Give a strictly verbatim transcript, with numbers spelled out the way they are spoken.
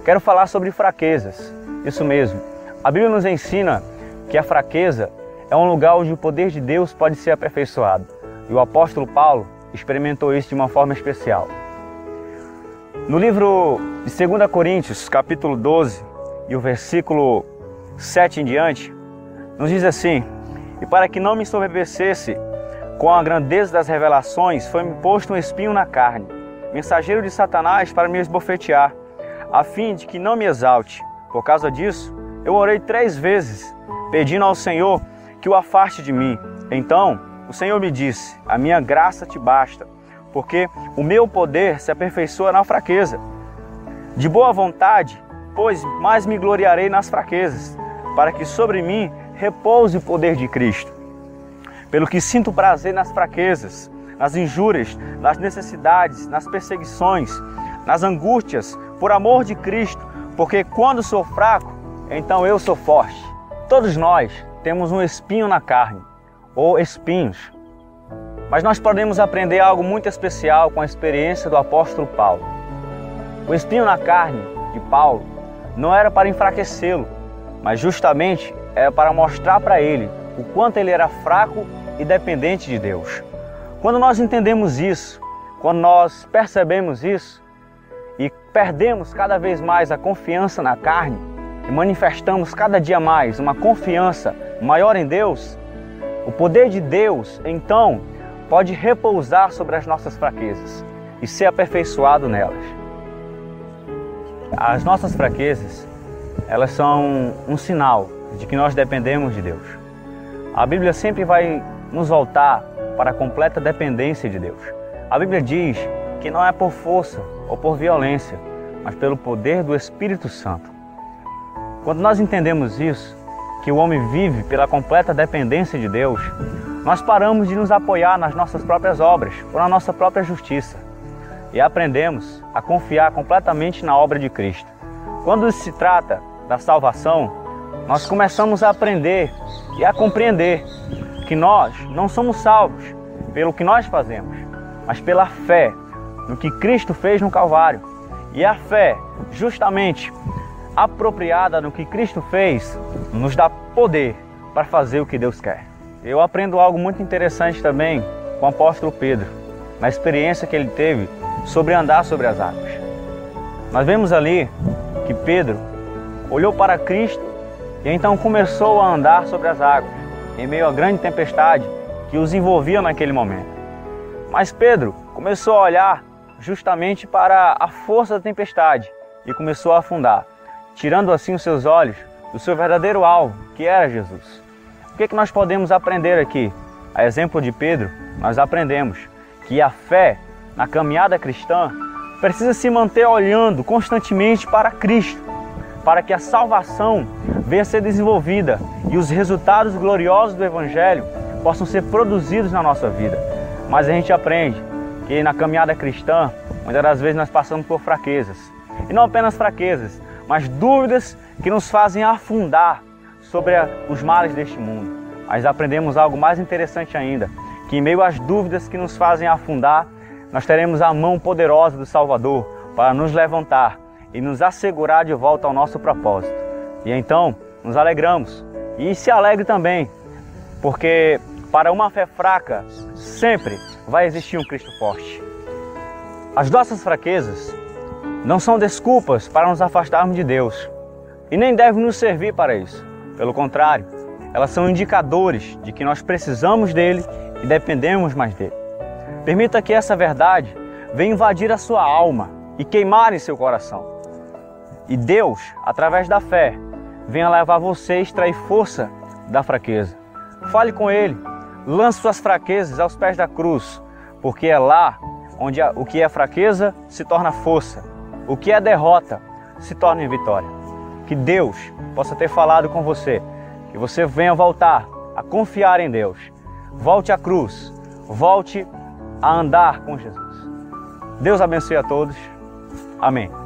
quero falar sobre fraquezas. Isso mesmo. A Bíblia nos ensina que a fraqueza é um lugar onde o poder de Deus pode ser aperfeiçoado. E o apóstolo Paulo experimentou isso de uma forma especial. No livro de segunda Coríntios, capítulo doze, e o versículo sete em diante, nos diz assim: e para que não me ensoberbecesse com a grandeza das revelações, foi-me posto um espinho na carne, mensageiro de Satanás para me esbofetear, a fim de que não me exalte. Por causa disso, eu orei três vezes, pedindo ao Senhor que o afaste de mim. Então, o Senhor me disse: a minha graça te basta, porque o meu poder se aperfeiçoa na fraqueza. De boa vontade, pois mais me gloriarei nas fraquezas, para que sobre mim repouse o poder de Cristo. Pelo que sinto prazer nas fraquezas, nas injúrias, nas necessidades, nas perseguições, nas angústias, por amor de Cristo, porque quando sou fraco, então eu sou forte. Todos nós temos um espinho na carne, ou espinhos. Mas nós podemos aprender algo muito especial com a experiência do apóstolo Paulo. O espinho na carne de Paulo não era para enfraquecê-lo, mas justamente era para mostrar para ele o quanto ele era fraco e dependente de Deus. Quando nós entendemos isso, quando nós percebemos isso e perdemos cada vez mais a confiança na carne e manifestamos cada dia mais uma confiança maior em Deus, o poder de Deus, então, pode repousar sobre as nossas fraquezas e ser aperfeiçoado nelas. As nossas fraquezas, elas são um sinal de que nós dependemos de Deus. A Bíblia sempre vai nos voltar para a completa dependência de Deus. A Bíblia diz que não é por força ou por violência, mas pelo poder do Espírito Santo. Quando nós entendemos isso, que o homem vive pela completa dependência de Deus, nós paramos de nos apoiar nas nossas próprias obras ou na nossa própria justiça e aprendemos a confiar completamente na obra de Cristo. Quando se trata da salvação, nós começamos a aprender e a compreender que nós não somos salvos pelo que nós fazemos, mas pela fé no que Cristo fez no Calvário. E a fé, justamente apropriada no que Cristo fez, nos dá poder para fazer o que Deus quer. Eu aprendo algo muito interessante também com o apóstolo Pedro, na experiência que ele teve sobre andar sobre as águas. Nós vemos ali que Pedro olhou para Cristo e então começou a andar sobre as águas, em meio à grande tempestade que os envolvia naquele momento. Mas Pedro começou a olhar justamente para a força da tempestade e começou a afundar, tirando assim os seus olhos do seu verdadeiro alvo, que era Jesus. O que é que nós podemos aprender aqui? A exemplo de Pedro, nós aprendemos que a fé na caminhada cristã precisa se manter olhando constantemente para Cristo, para que a salvação venha a ser desenvolvida e os resultados gloriosos do Evangelho possam ser produzidos na nossa vida. Mas a gente aprende que na caminhada cristã, muitas das vezes nós passamos por fraquezas. E não apenas fraquezas, mas dúvidas que nos fazem afundar sobre os males deste mundo. Mas aprendemos algo mais interessante ainda, que em meio às dúvidas que nos fazem afundar, nós teremos a mão poderosa do Salvador para nos levantar e nos assegurar de volta ao nosso propósito. E então nos alegramos e se alegre também, porque para uma fé fraca sempre vai existir um Cristo forte. As nossas fraquezas não são desculpas para nos afastarmos de Deus e nem devem nos servir para isso. Pelo contrário, elas são indicadores de que nós precisamos dele e dependemos mais dele. Permita que essa verdade venha invadir a sua alma e queimar em seu coração. E Deus, através da fé, venha levar você a extrair força da fraqueza. Fale com Ele, lance suas fraquezas aos pés da cruz, porque é lá onde o que é fraqueza se torna força, o que é derrota se torna em vitória. Que Deus possa ter falado com você, que você venha voltar a confiar em Deus. Volte à cruz, volte a andar com Jesus. Deus abençoe a todos. Amém.